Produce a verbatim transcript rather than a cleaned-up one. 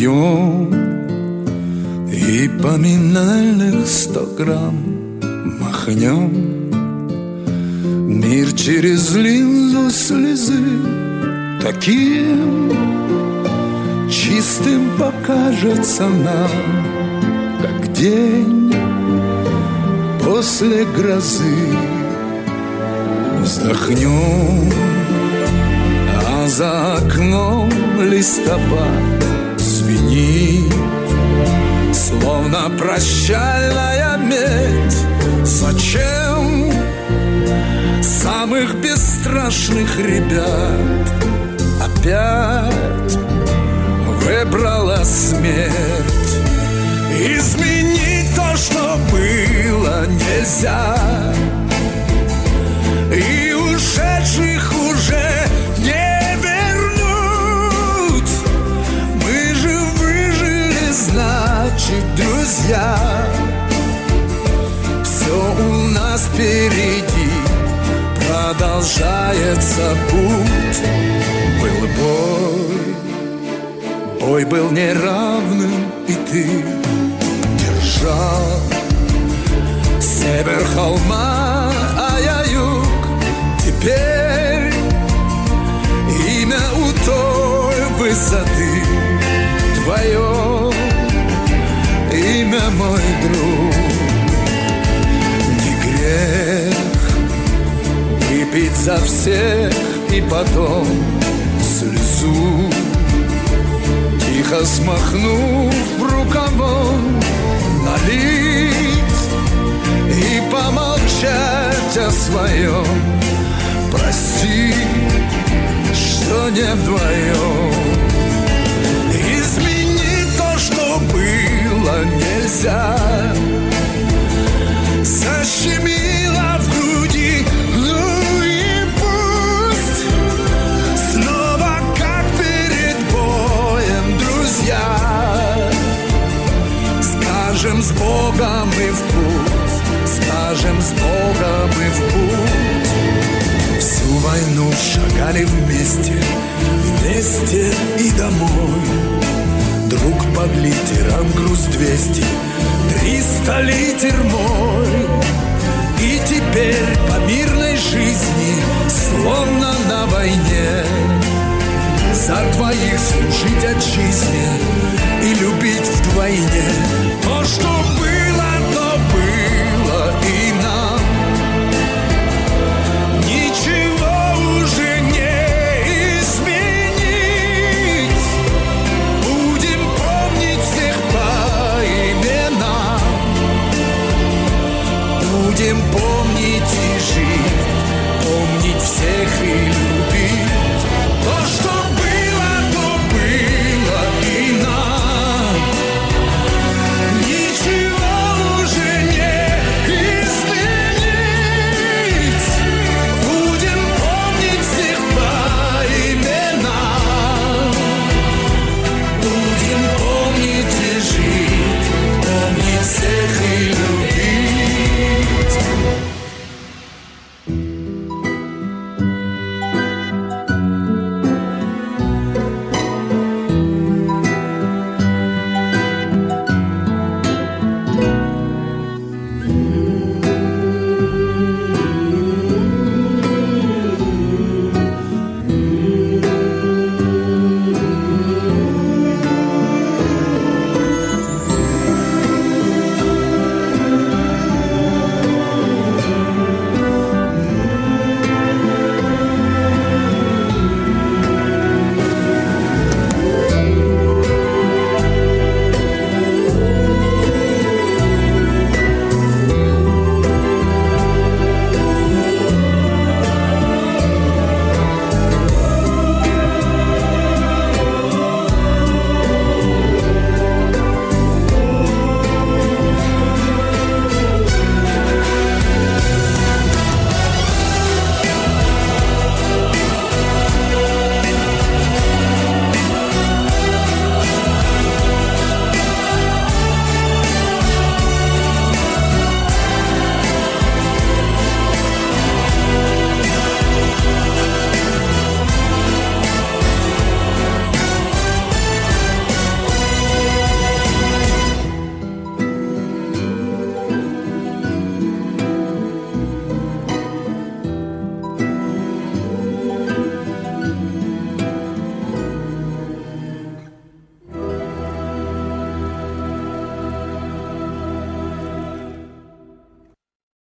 вдвоем и поминальных сто грамм махнем. Мир через линзу слезы таким чистым покажется нам, как день после грозы. Вздохнем, а за окном листопад звенит, словно прощальная медь. Зачем самых бесстрашных ребят опять выбрала смерть? Изменить то, что было, нельзя, и ушедших уже не вернуть. Мы же выжили, значит, друзья. Все у нас впереди, продолжается путь. Был бой, бой был неравным, и ты держал север холма, а я юг. Теперь имя у той высоты твое, имя, мой друг. Не грех выпить за всех и потом слезу, тихо смахнув рукавом, налить и помолчать о своем. Прости, что не вдвоем. Изменить то, что было, нельзя. Защемило в груди, ну и пусть. Снова как перед боем, друзья. Скажем с Богом и в путь, скажем с Богом и в путь. Всю войну шагали вместе, вместе и домой. Друг под литером груз двести, триста литер мой. И теперь по мирной жизни, словно на войне, за двоих служить отчизне и любить вдвойне. То, что было, то было и нам. Ничего уже не изменить. Будем помнить всех по именам. Будем помнить